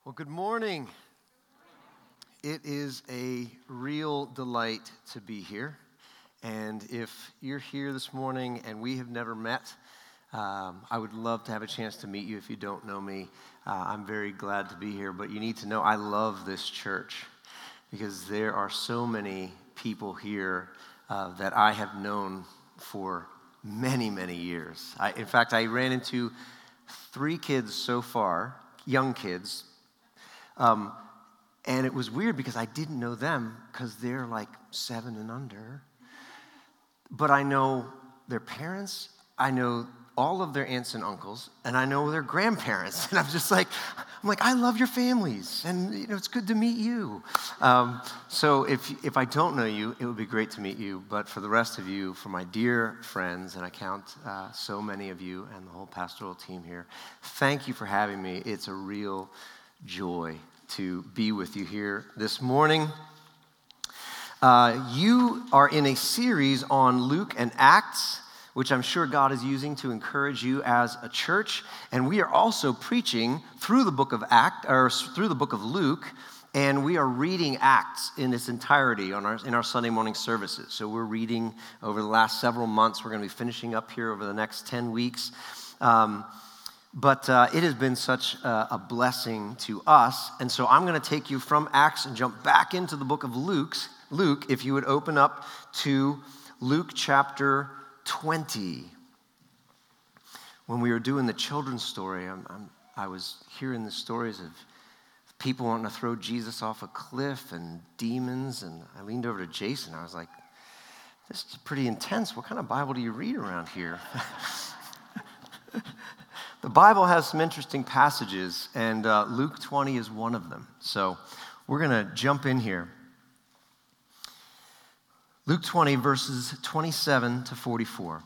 Well, good morning. It is a real delight to be here. And if you're here this morning and we have never met, I would love to have a chance to meet you if you don't know me. I'm very glad to be here, but you need to know I love this church because there are so many people here that I have known for many, many years. In fact, I ran into 3 kids so far, young kids, and it was weird because I didn't know them because they're like 7 and under. But I know their parents, I know all of their aunts and uncles, and I know their grandparents. And I'm like, I love your families, and it's good to meet you. So if I don't know you, it would be great to meet you. But for the rest of you, for my dear friends, and I count so many of you and the whole pastoral team here, thank you for having me. It's a real joy to be with you here this morning. You are in a series on Luke and Acts, which I'm sure God is using to encourage you as a church. And we are also preaching through the book of Luke, and we are reading Acts in its entirety in our Sunday morning services. So we're reading over the last several months. We're going to be finishing up here over the next 10 weeks. But it has been such a blessing to us. And so I'm going to take you from Acts and jump back into the book of Luke, if you would open up to Luke chapter 20. When we were doing the children's story, I was hearing the stories of people wanting to throw Jesus off a cliff and demons. And I leaned over to Jason. I was like, this is pretty intense. What kind of Bible do you read around here? The Bible has some interesting passages, and Luke 20 is one of them. So we're going to jump in here. Luke 20, verses 27 to 44.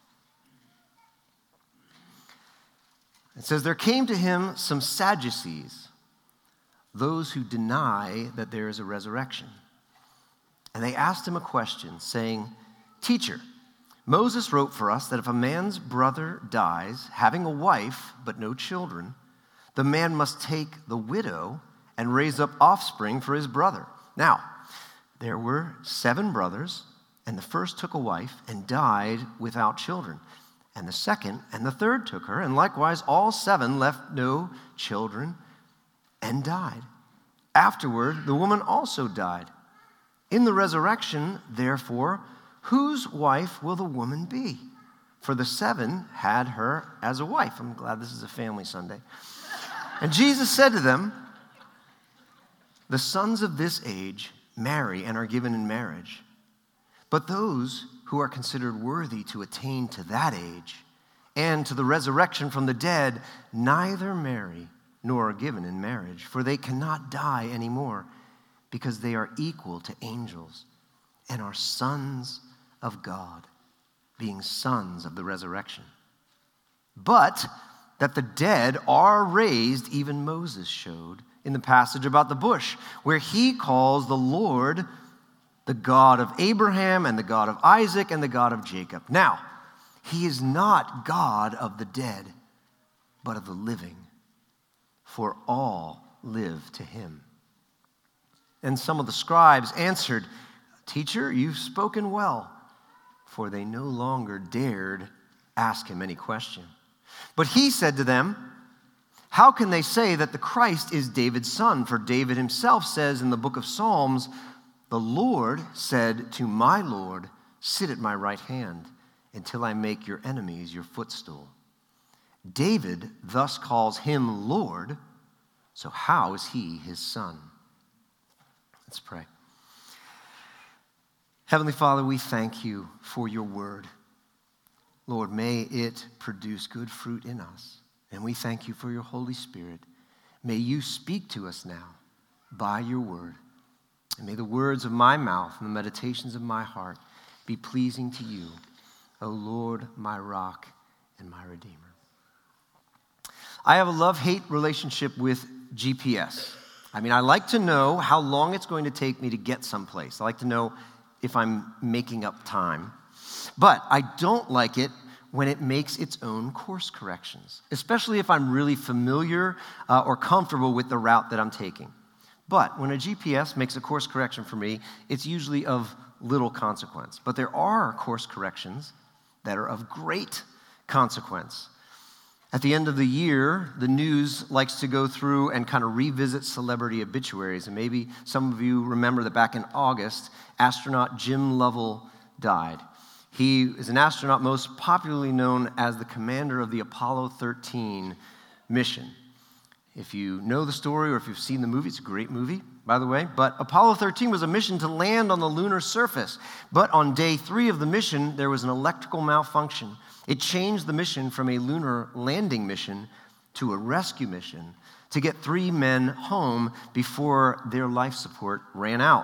It says, there came to him some Sadducees, those who deny that there is a resurrection. And they asked him a question, saying, Teacher, Moses wrote for us that if a man's brother dies, having a wife but no children, the man must take the widow and raise up offspring for his brother. Now, there were 7 brothers, and the first took a wife and died without children. And the second and the third took her, and likewise all 7 left no children and died. Afterward, the woman also died. In the resurrection, therefore, whose wife will the woman be? For the 7 had her as a wife. I'm glad this is a family Sunday. And Jesus said to them, the sons of this age marry and are given in marriage. But those who are considered worthy to attain to that age and to the resurrection from the dead neither marry nor are given in marriage, for they cannot die anymore, because they are equal to angels and are sons of God, being sons of the resurrection. But that the dead are raised, even Moses showed in the passage about the bush, where he calls the Lord the God of Abraham and the God of Isaac and the God of Jacob. Now, he is not God of the dead, but of the living, for all live to him. And some of the scribes answered, Teacher, you've spoken well. For they no longer dared ask him any question. But he said to them, how can they say that the Christ is David's son? For David himself says in the book of Psalms, the Lord said to my Lord, sit at my right hand until I make your enemies your footstool. David thus calls him Lord, so how is he his son? Let's pray. Heavenly Father, we thank you for your word. Lord, may it produce good fruit in us. And we thank you for your Holy Spirit. May you speak to us now by your word. And may the words of my mouth and the meditations of my heart be pleasing to you, O Lord, my rock and my redeemer. I have a love-hate relationship with GPS. I like to know how long it's going to take me to get someplace. I like to know if I'm making up time. But I don't like it when it makes its own course corrections, especially if I'm really familiar or comfortable with the route that I'm taking. But when a GPS makes a course correction for me, it's usually of little consequence. But there are course corrections that are of great consequence. At the end of the year, the news likes to go through and kind of revisit celebrity obituaries. And maybe some of you remember that back in August, astronaut Jim Lovell died. He is an astronaut most popularly known as the commander of the Apollo 13 mission. If you know the story or if you've seen the movie, it's a great movie, by the way. But Apollo 13 was a mission to land on the lunar surface. But on day 3 of the mission, there was an electrical malfunction. It changed the mission from a lunar landing mission to a rescue mission to get 3 men home before their life support ran out.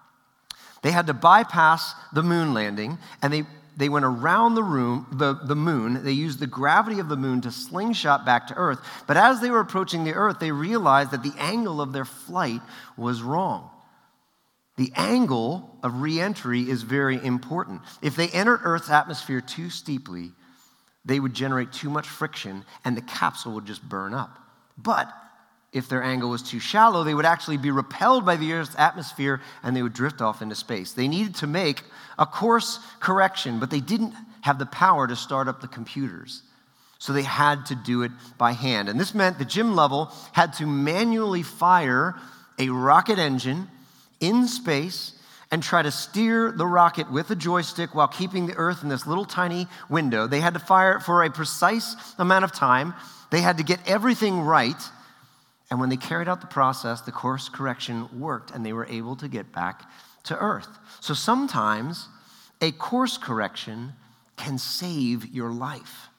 They had to bypass the moon landing, and they went around the moon. They used the gravity of the moon to slingshot back to Earth. But as they were approaching the Earth, they realized that the angle of their flight was wrong. The angle of re-entry is very important. If they entered Earth's atmosphere too steeply, they would generate too much friction, and the capsule would just burn up. But if their angle was too shallow, they would actually be repelled by the Earth's atmosphere, and they would drift off into space. They needed to make a course correction, but they didn't have the power to start up the computers. So they had to do it by hand. And this meant that Jim Lovell had to manually fire a rocket engine in space and try to steer the rocket with a joystick while keeping the Earth in this little tiny window. They had to fire it for a precise amount of time. They had to get everything right. And when they carried out the process, the course correction worked, and they were able to get back to Earth. So sometimes a course correction can save your life.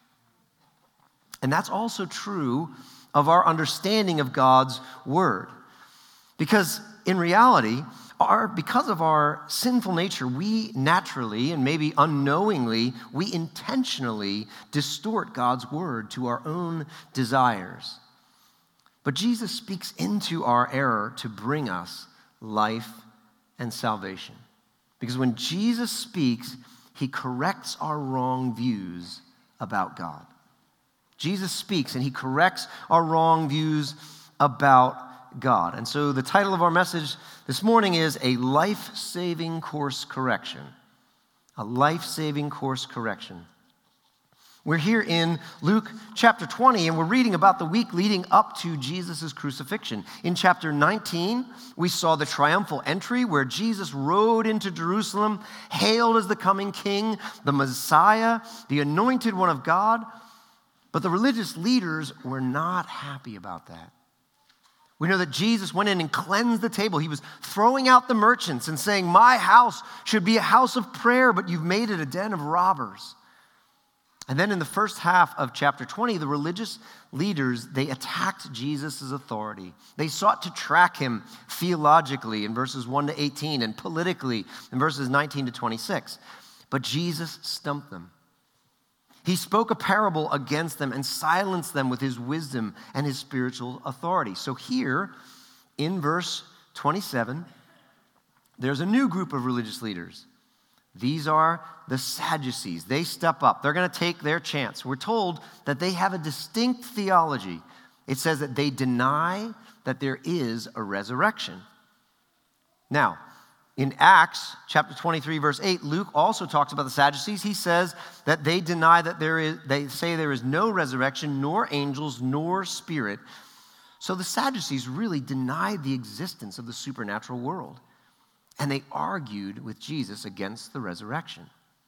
And that's also true of our understanding of God's word. Because in reality, because of our sinful nature, we naturally and maybe unknowingly, we intentionally distort God's word to our own desires. But Jesus speaks into our error to bring us life and salvation. Because when Jesus speaks, he corrects our wrong views about God. Jesus speaks and he corrects our wrong views about God. And so the title of our message this morning is A Life-Saving Course Correction. A life-saving course correction. We're here in Luke chapter 20, and we're reading about the week leading up to Jesus' crucifixion. In chapter 19, we saw the triumphal entry where Jesus rode into Jerusalem, hailed as the coming king, the Messiah, the anointed one of God. But the religious leaders were not happy about that. We know that Jesus went in and cleansed the table. He was throwing out the merchants and saying, "My house should be a house of prayer, but you've made it a den of robbers." And then in the first half of chapter 20, the religious leaders, they attacked Jesus' authority. They sought to track him theologically in verses 1 to 18 and politically in verses 19 to 26. But Jesus stumped them. He spoke a parable against them and silenced them with his wisdom and his spiritual authority. So here in verse 27, there's a new group of religious leaders. These are the Sadducees. They step up. They're going to take their chance. We're told that they have a distinct theology. It says that they deny that there is a resurrection. Now, in Acts chapter 23, verse 8, Luke also talks about the Sadducees. He says that they deny that they say there is no resurrection, nor angels, nor spirit. So the Sadducees really denied the existence of the supernatural world. And they argued with Jesus against the resurrection.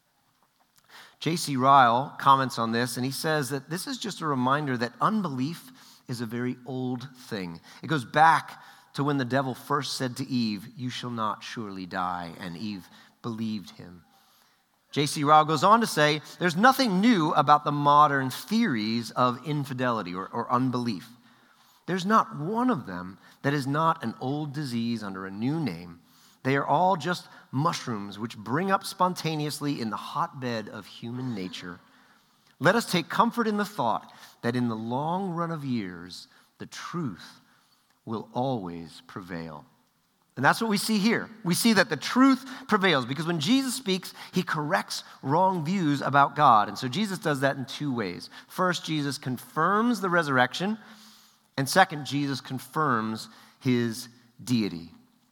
J.C. Ryle comments on this, and he says that this is just a reminder that unbelief is a very old thing. It goes back to when the devil first said to Eve, "You shall not surely die," and Eve believed him. J.C. Ryle goes on to say, there's nothing new about the modern theories of infidelity or unbelief. There's not one of them that is not an old disease under a new name. They are all just mushrooms which bring up spontaneously in the hotbed of human nature. Let us take comfort in the thought that in the long run of years, the truth will always prevail. And that's what we see here. We see that the truth prevails because when Jesus speaks, he corrects wrong views about God. And so Jesus does that in two ways. First, Jesus confirms the resurrection. And second, Jesus confirms his deity.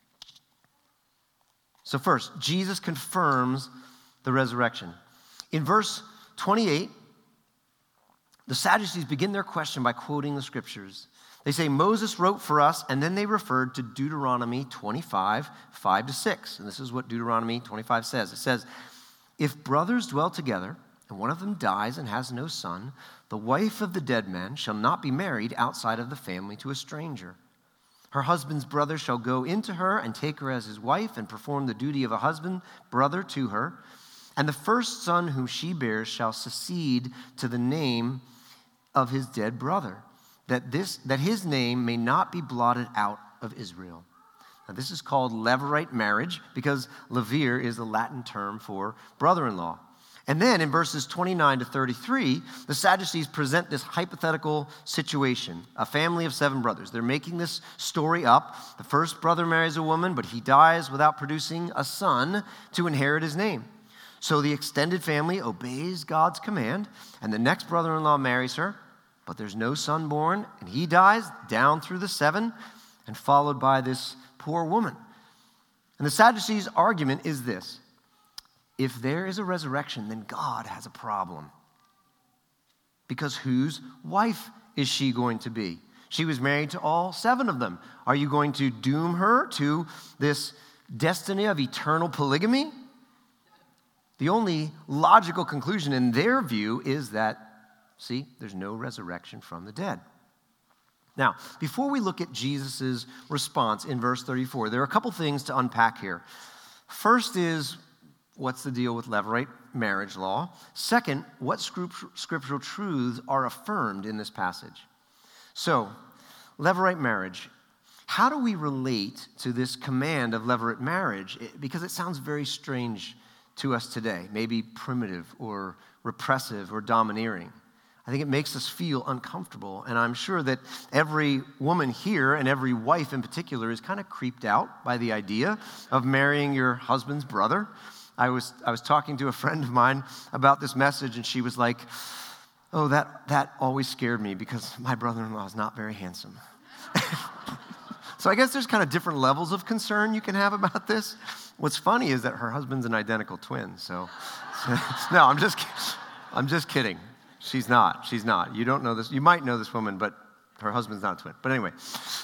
So first, Jesus confirms the resurrection. In verse 28, the Sadducees begin their question by quoting the scriptures. They say, Moses wrote for us, and then they referred to Deuteronomy 25, 5-6. And this is what Deuteronomy 25 says. It says, if brothers dwell together, and one of them dies and has no son, the wife of the dead man shall not be married outside of the family to a stranger. Her husband's brother shall go into her and take her as his wife and perform the duty of a husband, brother to her. And the first son whom she bears shall succeed to the name of his dead brother, that his name may not be blotted out of Israel. Now, this is called Levirate marriage because levir is the Latin term for brother-in-law. And then in verses 29 to 33, the Sadducees present this hypothetical situation, a family of 7 brothers. They're making this story up. The first brother marries a woman, but he dies without producing a son to inherit his name. So the extended family obeys God's command, and the next brother-in-law marries her, but there's no son born, and he dies down through the 7, and followed by this poor woman. And the Sadducees' argument is this: if there is a resurrection, then God has a problem. Because whose wife is she going to be? She was married to all 7 of them. Are you going to doom her to this destiny of eternal polygamy? The only logical conclusion in their view is that, see, there's no resurrection from the dead. Now, before we look at Jesus' response in verse 34, there are a couple things to unpack here. First is, what's the deal with Levirate marriage law? Second, what scriptural truths are affirmed in this passage? So, Levirate marriage. How do we relate to this command of Levirate marriage? Because it sounds very strange to us today, maybe primitive or repressive or domineering. I think it makes us feel uncomfortable, and I'm sure that every woman here, and every wife in particular, is kind of creeped out by the idea of marrying your husband's brother. I was talking to a friend of mine about this message, and she was like, oh, that always scared me because my brother-in-law is not very handsome. So I guess there's kind of different levels of concern you can have about this. What's funny is that her husband's an identical twin, so no, I'm just kidding. She's not. You don't know this. You might know this woman, but her husband's not a twin. But anyway,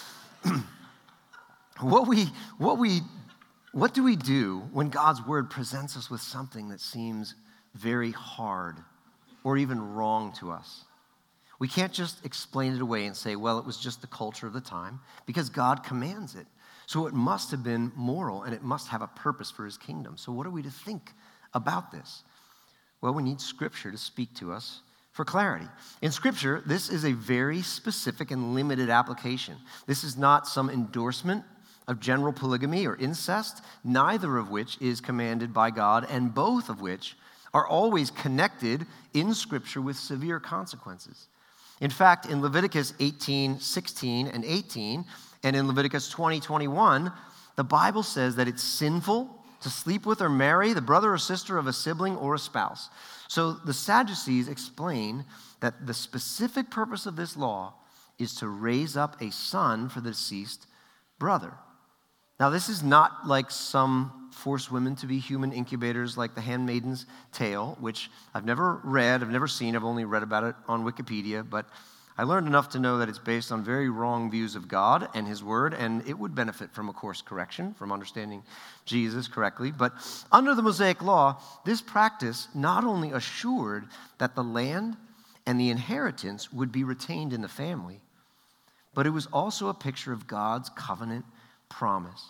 what do we do when God's word presents us with something that seems very hard or even wrong to us? We can't just explain it away and say, well, it was just the culture of the time, because God commands it. So it must have been moral, and it must have a purpose for his kingdom. So what are we to think about this? Well, we need Scripture to speak to us for clarity. In Scripture, this is a very specific and limited application. This is not some endorsement of general polygamy or incest, neither of which is commanded by God, and both of which are always connected in Scripture with severe consequences. In fact, in Leviticus 18, 16, and 18, and in Leviticus 20, 21, the Bible says that it's sinful to sleep with or marry the brother or sister of a sibling or a spouse. So the Sadducees explain that the specific purpose of this law is to raise up a son for the deceased brother. Now, this is not like some force women to be human incubators like The Handmaid's Tale, which I've never read, I've never seen, I've only read about it on Wikipedia, but I learned enough to know that it's based on very wrong views of God and his word, and it would benefit from a course correction, from understanding Jesus correctly. But under the Mosaic law, this practice not only assured that the land and the inheritance would be retained in the family, but it was also a picture of God's covenant promise.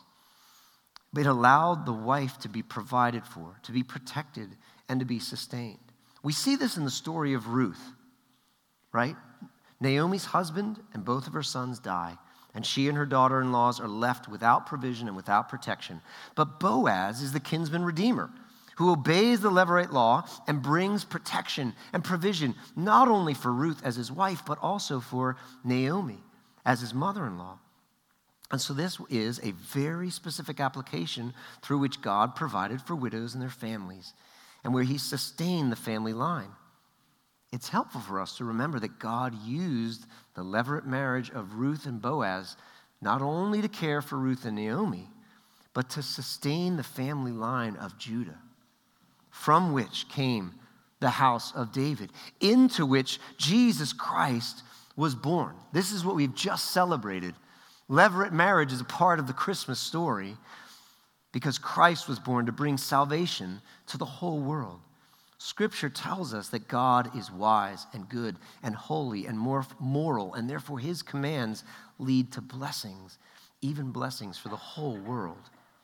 It allowed the wife to be provided for, to be protected, and to be sustained. We see this in the story of Ruth, right? Naomi's husband and both of her sons die, and she and her daughter-in-laws are left without provision and without protection. But Boaz is the kinsman redeemer who obeys the Levirate law and brings protection and provision not only for Ruth as his wife, but also for Naomi as his mother-in-law. And so this is a very specific application through which God provided for widows and their families, and where he sustained the family line. It's helpful for us to remember that God used the levirate marriage of Ruth and Boaz not only to care for Ruth and Naomi, but to sustain the family line of Judah, from which came the house of David, into which Jesus Christ was born. This is what we've just celebrated. Levirate marriage is a part of the Christmas story because Christ was born to bring salvation to the whole world. Scripture tells us that God is wise and good and holy and more moral, and therefore his commands lead to blessings, even blessings for the whole world.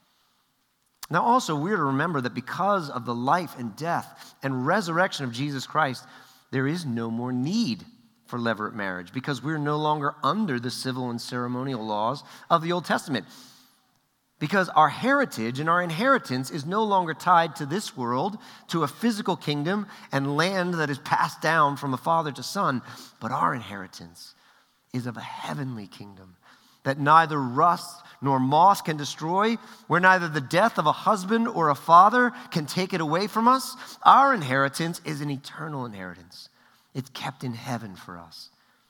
Now also, we're to remember that because of the life and death and resurrection of Jesus Christ, there is no more need for levirate marriage because we're no longer under the civil and ceremonial laws of the Old Testament. Because our heritage and our inheritance is no longer tied to this world, to a physical kingdom and land that is passed down from a father to son, but our inheritance is of a heavenly kingdom that neither rust nor moth can destroy, where neither the death of a husband or a father can take it away from us. Our inheritance is an eternal inheritance. It's kept in heaven for us.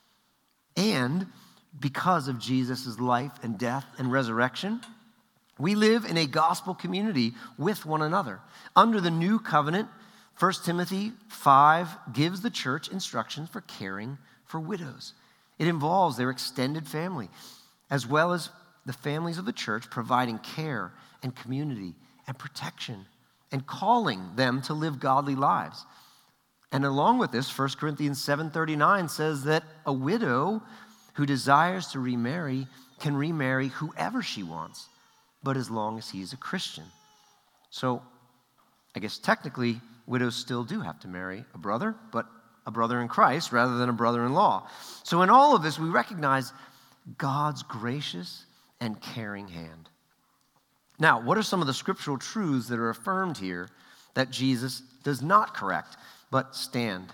And because of Jesus' life and death and resurrection, we live in a gospel community with one another. Under the new covenant, 1 Timothy 5 gives the church instructions for caring for widows. It involves their extended family, as well as the families of the church providing care and community and protection and calling them to live godly lives. And along with this, 1 Corinthians 7:39 says that a widow who desires to remarry can remarry whoever she wants, but as long as he's a Christian. So I guess technically widows still do have to marry a brother, but a brother in Christ rather than a brother-in-law. So in all of this, we recognize God's gracious and caring hand. Now, what are some of the scriptural truths that are affirmed here that Jesus does not correct, but stand?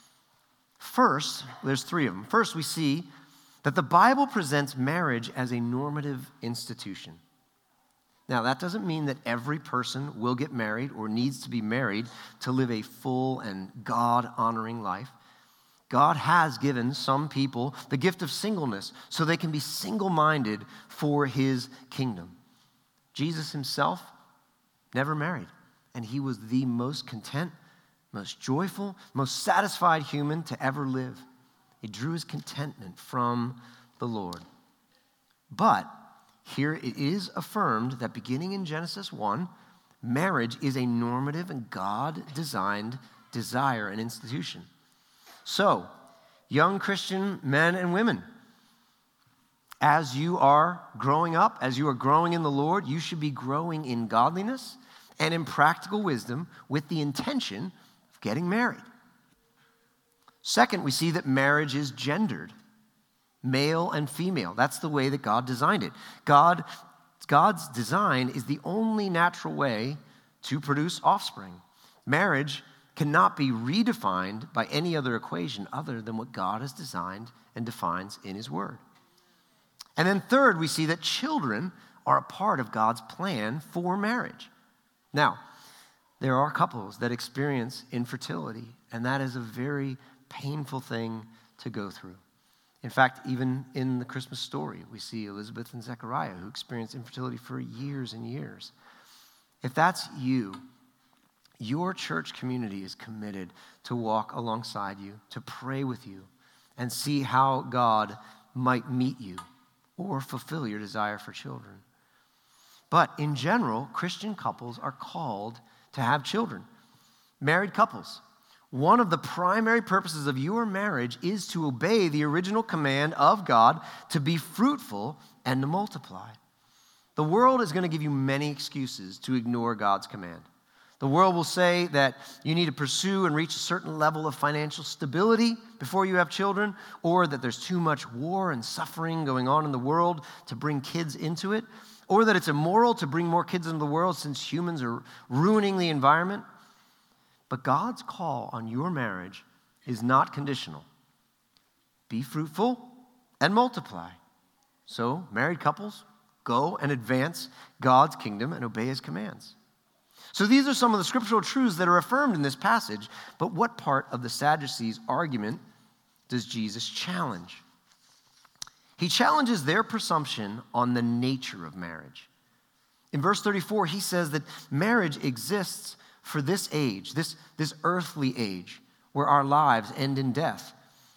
First, there's three of them. First, we see that the Bible presents marriage as a normative institution. Now, that doesn't mean that every person will get married or needs to be married to live a full and God-honoring life. God has given some people the gift of singleness so they can be single-minded for his kingdom. Jesus himself never married, and he was the most content, most joyful, most satisfied human to ever live. He drew his contentment from the Lord. But here it is affirmed that beginning in Genesis 1, marriage is a normative and God-designed desire and institution. So, young Christian men and women, as you are growing up, as you are growing in the Lord, you should be growing in godliness and in practical wisdom with the intention of getting married. Second, we see that marriage is gendered, male and female. That's the way that God designed it. God's design is the only natural way to produce offspring. Marriage cannot be redefined by any other equation other than what God has designed and defines in his word. And then third, we see that children are a part of God's plan for marriage. Now, there are couples that experience infertility, and that is a very painful thing to go through. In fact, even in the Christmas story, we see Elizabeth and Zechariah who experienced infertility for years and years. If that's you, your church community is committed to walk alongside you, to pray with you, and see how God might meet you or fulfill your desire for children. But in general, Christian couples are called to have children. Married couples, one of the primary purposes of your marriage is to obey the original command of God to be fruitful and to multiply. The world is going to give you many excuses to ignore God's command. The world will say that you need to pursue and reach a certain level of financial stability before you have children, or that there's too much war and suffering going on in the world to bring kids into it, or that it's immoral to bring more kids into the world since humans are ruining the environment. But God's call on your marriage is not conditional. Be fruitful and multiply. So, married couples, go and advance God's kingdom and obey his commands. So these are some of the scriptural truths that are affirmed in this passage, but what part of the Sadducees' argument does Jesus challenge? He challenges their presumption on the nature of marriage. In verse 34, he says that marriage exists for this age, this earthly age, where our lives end in death.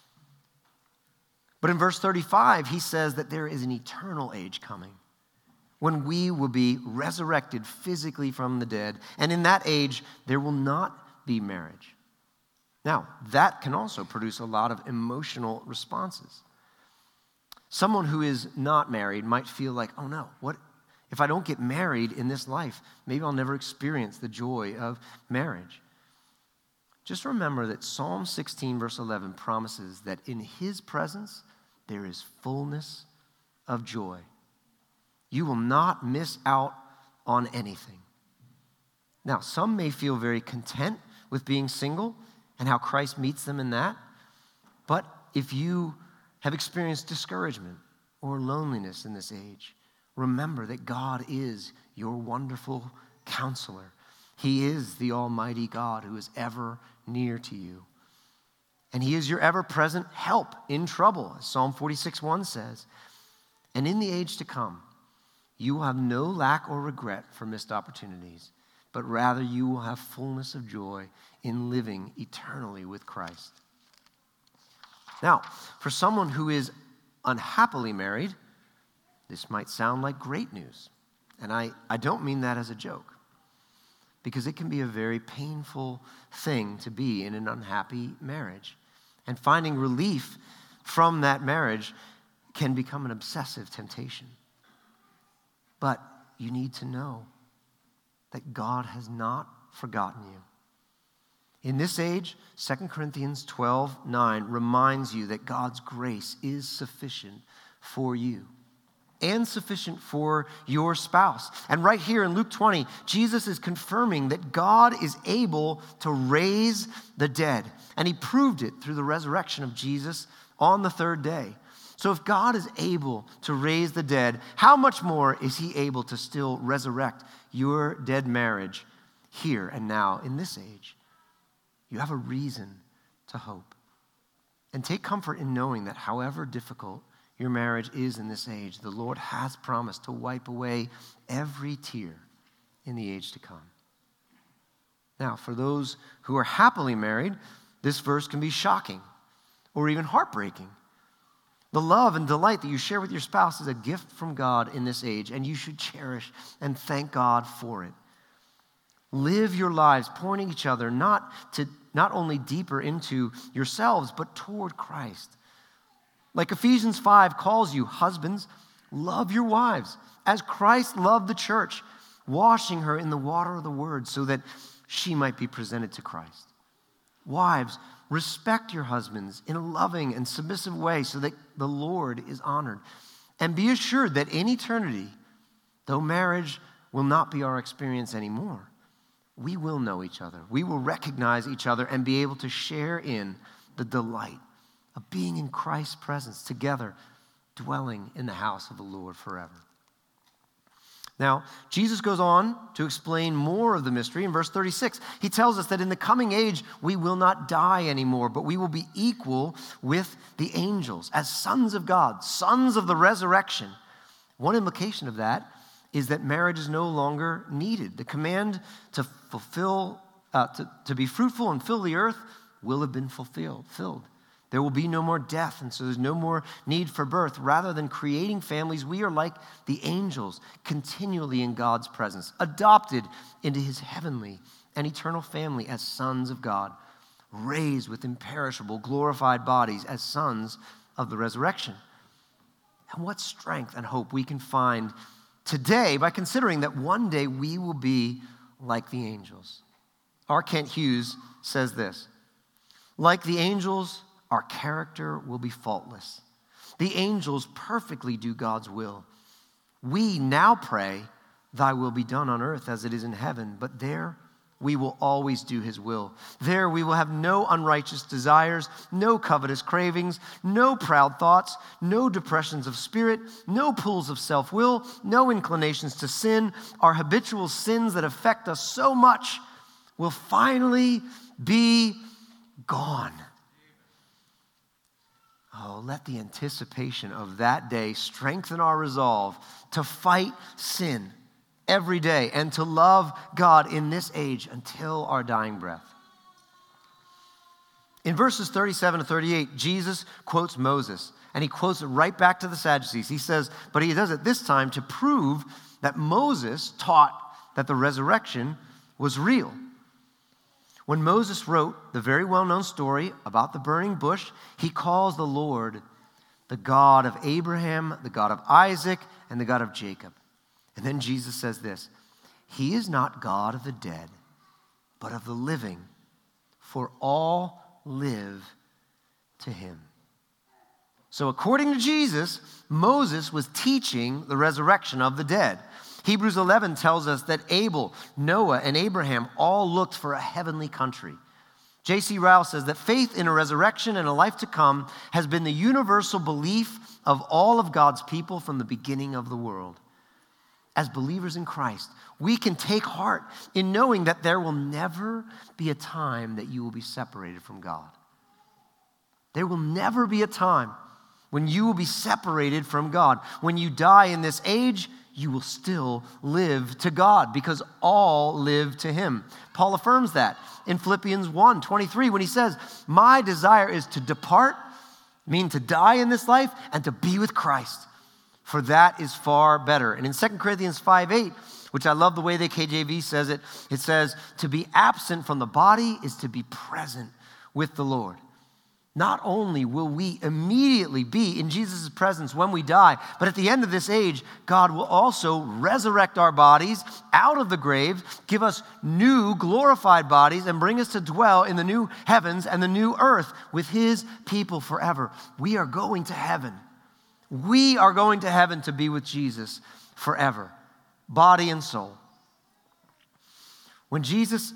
But in verse 35, he says that there is an eternal age coming when we will be resurrected physically from the dead. And in that age, there will not be marriage. Now, that can also produce a lot of emotional responses. Someone who is not married might feel like, oh no, what if I don't get married in this life? Maybe I'll never experience the joy of marriage. Just remember that Psalm 16, verse 11 promises that in his presence there is fullness of joy. You will not miss out on anything. Now, some may feel very content with being single and how Christ meets them in that. But if you have experienced discouragement or loneliness in this age, remember that God is your wonderful counselor. He is the Almighty God who is ever near to you. And he is your ever-present help in trouble, as Psalm 46:1 says. And in the age to come, you will have no lack or regret for missed opportunities, but rather you will have fullness of joy in living eternally with Christ. Now, for someone who is unhappily married, this might sound like great news. And I don't mean that as a joke, because it can be a very painful thing to be in an unhappy marriage. And finding relief from that marriage can become an obsessive temptation. But you need to know that God has not forgotten you. In this age, 2 Corinthians 12:9 reminds you that God's grace is sufficient for you and sufficient for your spouse. And right here in Luke 20, Jesus is confirming that God is able to raise the dead. And he proved it through the resurrection of Jesus on the third day. So if God is able to raise the dead, how much more is he able to still resurrect your dead marriage here and now in this age? You have a reason to hope. And take comfort in knowing that however difficult your marriage is in this age, the Lord has promised to wipe away every tear in the age to come. Now, for those who are happily married, this verse can be shocking or even heartbreaking. The love and delight that you share with your spouse is a gift from God in this age, and you should cherish and thank God for it. Live your lives pointing each other not only deeper into yourselves, but toward Christ. Like Ephesians 5 calls you, husbands, love your wives as Christ loved the church, washing her in the water of the word so that she might be presented to Christ. Wives, respect your husbands in a loving and submissive way so that the Lord is honored. And be assured that in eternity, though marriage will not be our experience anymore, we will know each other. We will recognize each other and be able to share in the delight of being in Christ's presence together, dwelling in the house of the Lord forever. Now, Jesus goes on to explain more of the mystery in verse 36. He tells us that in the coming age, we will not die anymore, but we will be equal with the angels as sons of God, sons of the resurrection. One implication of that is that marriage is no longer needed. The command to to be fruitful and fill the earth will have been fulfilled. There will be no more death, and so there's no more need for birth. Rather than creating families, we are like the angels, continually in God's presence, adopted into his heavenly and eternal family as sons of God, raised with imperishable, glorified bodies as sons of the resurrection. And what strength and hope we can find today by considering that one day we will be like the angels. R. Kent Hughes says this: like the angels, our character will be faultless. The angels perfectly do God's will. We now pray, thy will be done on earth as it is in heaven, but there we will always do his will. There we will have no unrighteous desires, no covetous cravings, no proud thoughts, no depressions of spirit, no pulls of self-will, no inclinations to sin. Our habitual sins that affect us so much will finally be gone. Oh, let the anticipation of that day strengthen our resolve to fight sin every day and to love God in this age until our dying breath. In verses 37 to 38, Jesus quotes Moses, and he quotes it right back to the Sadducees. He says, but he does it this time to prove that Moses taught that the resurrection was real. When Moses wrote the very well-known story about the burning bush, he calls the Lord the God of Abraham, the God of Isaac, and the God of Jacob. And then Jesus says this, he is not God of the dead, but of the living, for all live to him. So according to Jesus, Moses was teaching the resurrection of the dead. Hebrews 11 tells us that Abel, Noah, and Abraham all looked for a heavenly country. J.C. Ryle says that faith in a resurrection and a life to come has been the universal belief of all of God's people from the beginning of the world. As believers in Christ, we can take heart in knowing that there will never be a time that you will be separated from God. There will never be a time when you will be separated from God. When you die in this age, you will still live to God because all live to him. Paul affirms that in Philippians 1:23 when he says, my desire is to depart, meaning to die in this life, and to be with Christ. For that is far better. And in 2 Corinthians 5:8, which I love the way the KJV says it, it says, to be absent from the body is to be present with the Lord. Not only will we immediately be in Jesus' presence when we die, but at the end of this age, God will also resurrect our bodies out of the grave, give us new glorified bodies, and bring us to dwell in the new heavens and the new earth with his people forever. We are going to heaven. We are going to heaven to be with Jesus forever, body and soul. Jesus'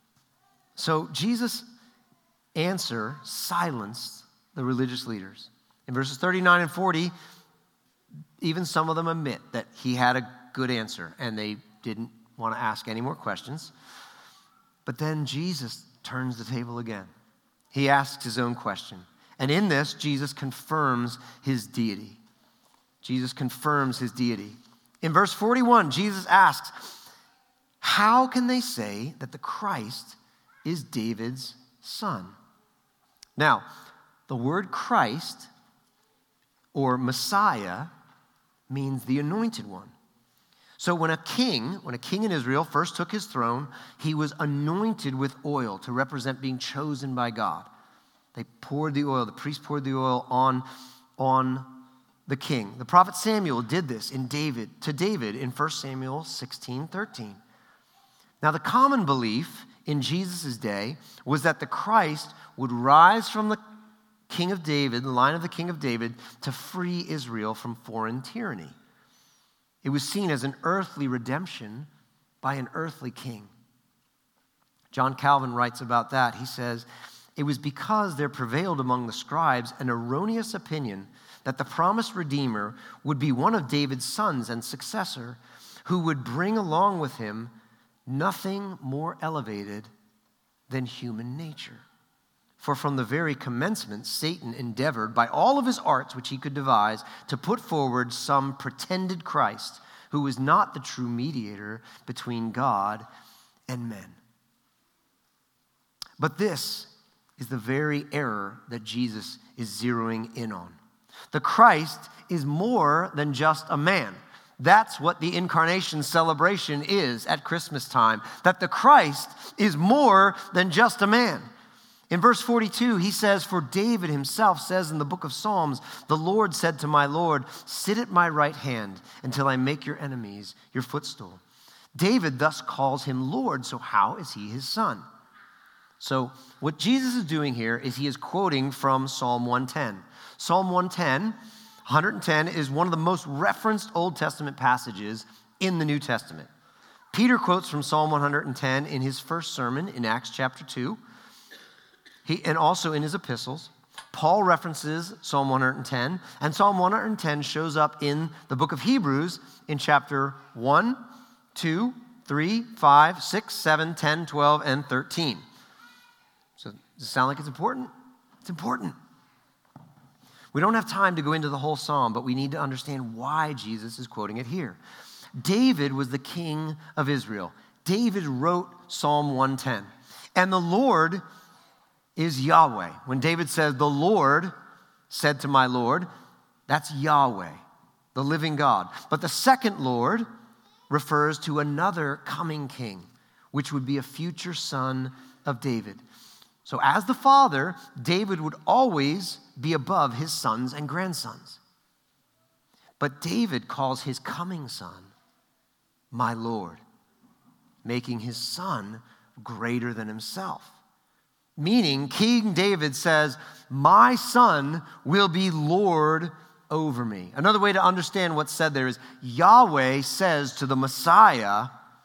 answer silenced the religious leaders. In verses 39 and 40, even some of them admit that he had a good answer and they didn't want to ask any more questions. But then Jesus turns the table again. He asks his own question. And in this, Jesus confirms his deity. Jesus confirms his deity. In verse 41, Jesus asks, how can they say that the Christ is David's son? Now, the word Christ or Messiah means the anointed one. So when a king in Israel first took his throne, he was anointed with oil to represent being chosen by God. They poured the oil, the priest poured the oil on the king. The prophet Samuel did this to David in 1 Samuel 16:13. Now the common belief in Jesus' day was that the Christ would rise from the king of David, the line of the king of David, to free Israel from foreign tyranny. It was seen as an earthly redemption by an earthly king. John Calvin writes about that. He says, it was because there prevailed among the scribes an erroneous opinion that the promised Redeemer would be one of David's sons and successor, who would bring along with him nothing more elevated than human nature. For from the very commencement, Satan endeavored by all of his arts which he could devise to put forward some pretended Christ who was not the true mediator between God and men. But this is the very error that Jesus is zeroing in on. The Christ is more than just a man. That's what the incarnation celebration is at Christmas time, that the Christ is more than just a man. In verse 42, he says, for David himself says in the book of Psalms, the Lord said to my Lord, sit at my right hand until I make your enemies your footstool. David thus calls him Lord, so how is he his son? So what Jesus is doing here is he is quoting from Psalm 110. Psalm 110 is one of the most referenced Old Testament passages in the New Testament. Peter quotes from Psalm 110 in his first sermon in Acts chapter 2, and also in his epistles. Paul references Psalm 110, and Psalm 110 shows up in the book of Hebrews in chapter 1, 2, 3, 5, 6, 7, 10, 12, and 13. So does it sound like it's important? It's important. We don't have time to go into the whole psalm, but we need to understand why Jesus is quoting it here. David was the king of Israel. David wrote Psalm 110. And the Lord is Yahweh. When David says, the Lord said to my Lord, that's Yahweh, the living God. But the second Lord refers to another coming king, which would be a future son of David. So as the father, David would always be above his sons and grandsons. But David calls his coming son my Lord, making his son greater than himself. Meaning, King David says, my son will be Lord over me. Another way to understand what's said there is Yahweh says to the Messiah,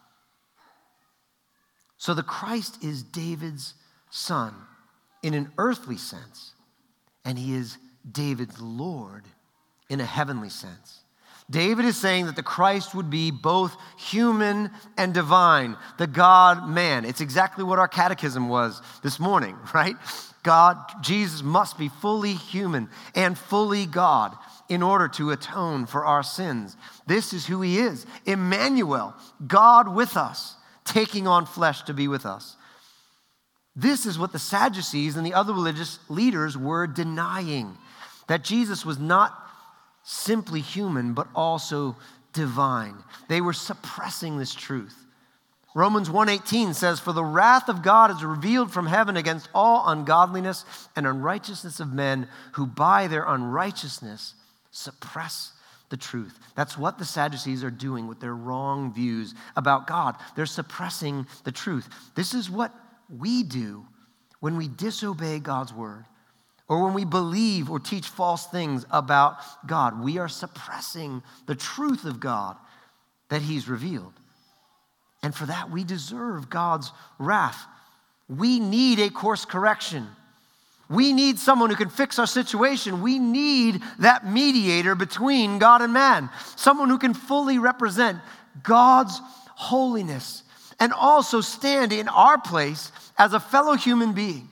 so the Christ is David's son in an earthly sense, and he is David's Lord in a heavenly sense. David is saying that the Christ would be both human and divine, the God-man. It's exactly what our catechism was this morning, right? Jesus must be fully human and fully God in order to atone for our sins. This is who he is. Emmanuel, God with us, taking on flesh to be with us. This is what the Sadducees and the other religious leaders were denying, that Jesus was not simply human, but also divine. They were suppressing this truth. Romans 1:18 says, for the wrath of God is revealed from heaven against all ungodliness and unrighteousness of men who by their unrighteousness suppress the truth. That's what the Sadducees are doing with their wrong views about God. They're suppressing the truth. This is what we do when we disobey God's word, or when we believe or teach false things about God. We are suppressing the truth of God that he's revealed. And for that, we deserve God's wrath. We need a course correction. We need someone who can fix our situation. We need that mediator between God and man, someone who can fully represent God's holiness and also stand in our place as a fellow human being.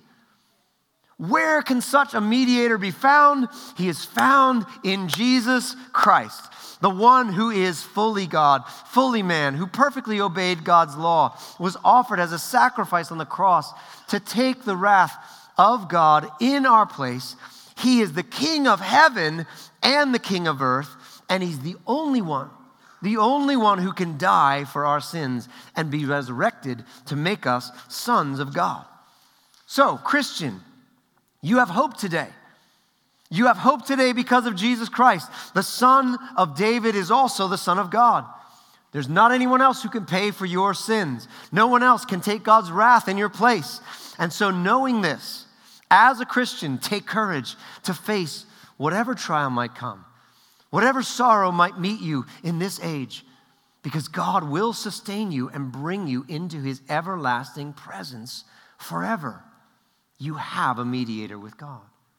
Where can such a mediator be found? He is found in Jesus Christ, the one who is fully God, fully man, who perfectly obeyed God's law, was offered as a sacrifice on the cross to take the wrath of God in our place. He is the King of heaven and the King of earth, and he's the only one who can die for our sins and be resurrected to make us sons of God. So, Christian, you have hope today. You have hope today because of Jesus Christ. The Son of David is also the Son of God. There's not anyone else who can pay for your sins. No one else can take God's wrath in your place. And so knowing this, as a Christian, take courage to face whatever trial might come, whatever sorrow might meet you in this age, because God will sustain you and bring you into his everlasting presence forever. You have a mediator with God.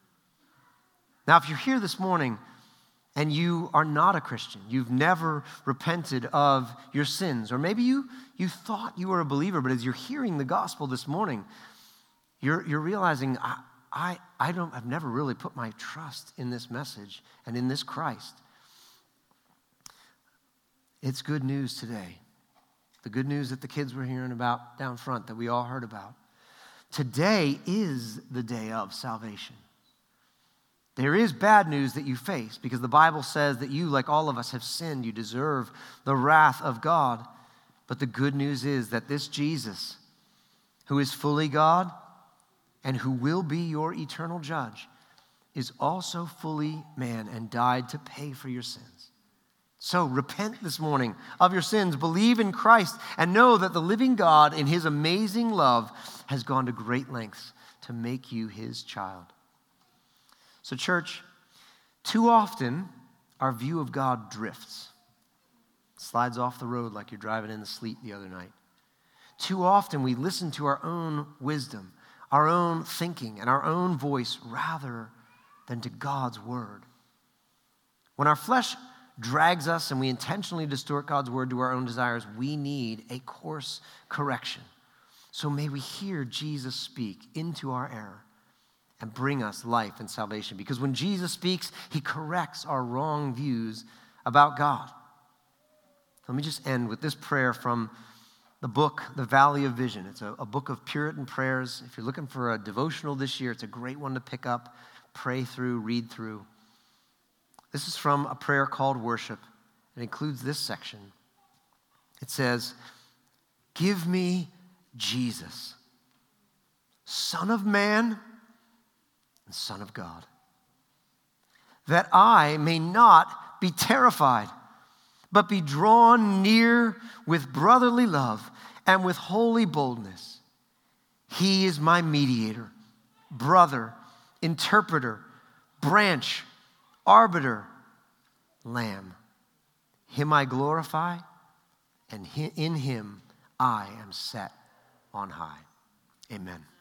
Now, if you're here this morning and you are not a Christian, you've never repented of your sins, or maybe you thought you were a believer, but as you're hearing the gospel this morning, you're realizing, I've never really put my trust in this message and in this Christ. It's good news today. The good news that the kids were hearing about down front, that we all heard about. Today is the day of salvation. There is bad news that you face because the Bible says that you, like all of us, have sinned. You deserve the wrath of God. But the good news is that this Jesus, who is fully God and who will be your eternal judge, is also fully man and died to pay for your sins. So repent this morning of your sins, believe in Christ, and know that the living God, in his amazing love, has gone to great lengths to make you his child. So, church, too often our view of God drifts. slides off the road like you're driving in the sleet the other night. Too often we listen to our own wisdom, our own thinking, and our own voice rather than to God's word. When our flesh drags us and we intentionally distort God's word to our own desires, we need a course correction. So may we hear Jesus speak into our error and bring us life and salvation. Because when Jesus speaks, he corrects our wrong views about God. Let me just end with this prayer from the book, The Valley of Vision. It's a book of Puritan prayers. If you're looking for a devotional this year, it's a great one to pick up, pray through, read through. This is from a prayer called Worship. It includes this section. It says, "Give me Jesus, Son of Man and Son of God, that I may not be terrified, but be drawn near with brotherly love and with holy boldness. He is my mediator, brother, interpreter, branch, arbiter, lamb. Him I glorify, and in him I am set on high." Amen.